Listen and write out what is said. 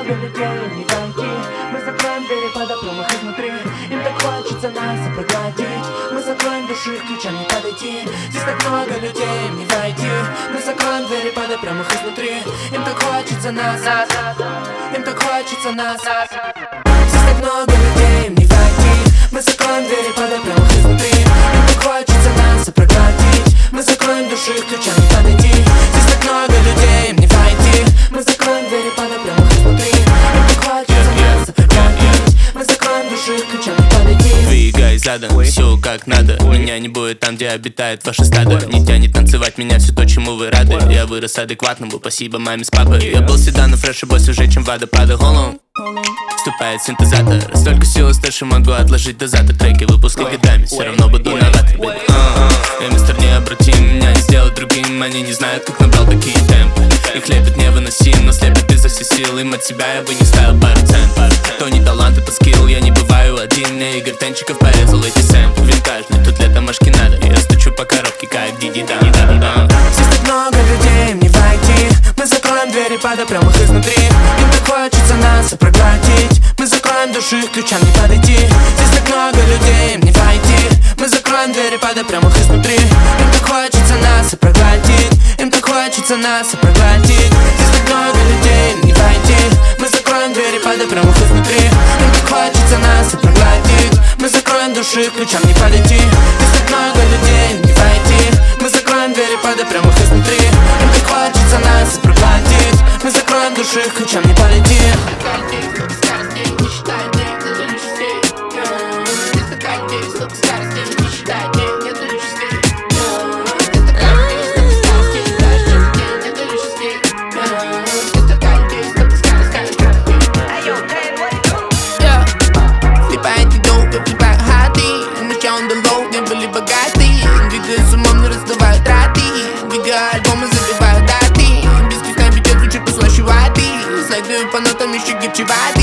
много людей, не войти. Мы закроем двери, подопрем их изнутри. Им так хочется нас проглотить. Мы закроем души, к ключам не подойти. Здесь так много людей, не войти. Мы закроем двери, подопрем их изнутри. Им так хочется нас, им так хочется нас. Здесь так много людей, не войти. Мы закроем двери, подопрем их изнутри. Им так хочется нас проглотить. Мы закроем души, к ключам не подойти. Здесь так много людей, не войти. Мы закроем двери, подопрем их изнутри. Им так хочется нас проглотить. Мы закроем души, к ключам не подойти. Двигай задом, все как надо. Меня не будет там, где обитает ваше стадо. Не тянет танцевать меня все то, чему вы рады. Я вырос адекватным, был спасибо маме с папой. Я был седаном, фреш и босс уже, чем водопада голым. Вступает синтезатор. Столько сил старше могу отложить до завтра. Треки выпускать годами, все равно буду новатор. Я мистер необратим, меня не сделать другим. Они не знают, как набрал такие темпы. Их лепит невыносим, но слепит изо всех сил. Им от себя я бы не ставил пару цент. То не талант, это скилл, я не бываю один. Мне Игорь Тенчиков порезал эти сэмплы. Винтажный, тут для домашки надо. Я стучу по коробке, как Диди да. Здесь так много людей, не войти. Мы закроем двери, подопрем их изнутри. Им так хочется нас проглотить. Мы закроем души, к ключам не подойти. Здесь так много людей, не войти. Мы закроем двери, подопрем их изнутри. Им так хочется нас проглотить. Им так хочется нас проглотить. Здесь так много людей, не войти. Мы закроем двери, подопрем их изнутри. Им так хочется нас проглотить. Мы закроем души, к ключам не подойти. Здесь так много людей, не войти. Мы закроем двери, подопрем их изнутри. Им так хочется нас проглотить. Мы закроем души, к ключам не подойти. Альбомы забивают даты. Без киста бечет, звучит послаще воды. Слайдую по нотам, еще гибче воды.